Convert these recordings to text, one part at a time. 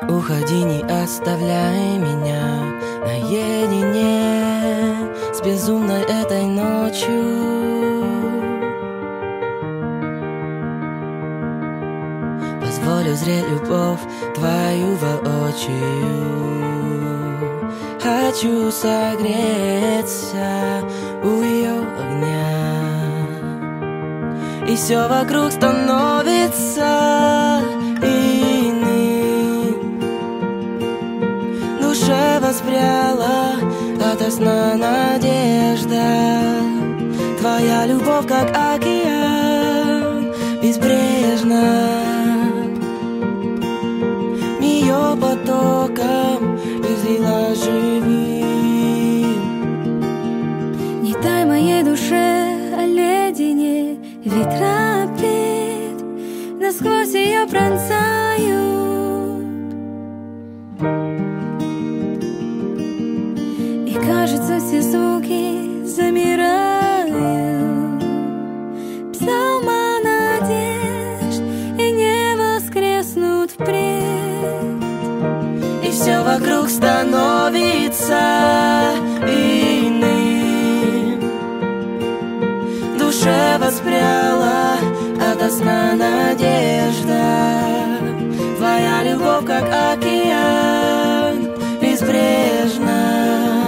уходи, не оставляй меня наедине с безумной этой ночью. Позволю зреть любовь твою воочию. Хочу согреться у ее огня, и все вокруг становится иным. Душе воспряла ото сна надежда. Твоя любовь, как океан, безбрежна. Ее потоком излила живым. Не дай моей душе оледенеть, ветра петь, насквозь ее пронзают. И кажется, все звуки замирают. Псалма надежд и не воскреснут впредь. И все вокруг становится иным. Душе воспряла ото сна надежда. Твоя любовь, как океан, безбрежна.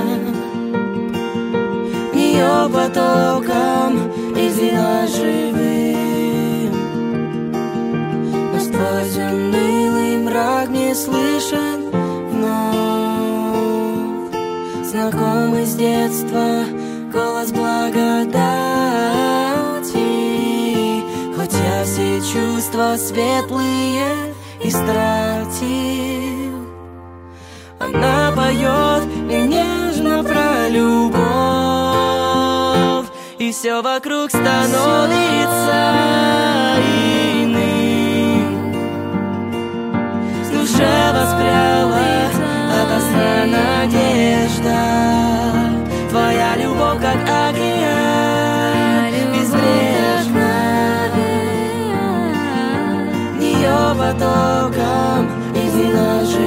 Ее потоком излила живым. Но сквозь унылый мрак не слышен вновь знакомый с детства голос благодати. Хоть я все чувства светлые истратил, она поет мне нежно про любовь. И все вокруг становится иным. С душе воспряла ото сна надежда. Твоя любовь, как океан, безбрежна. В нее потоком излила жизнь.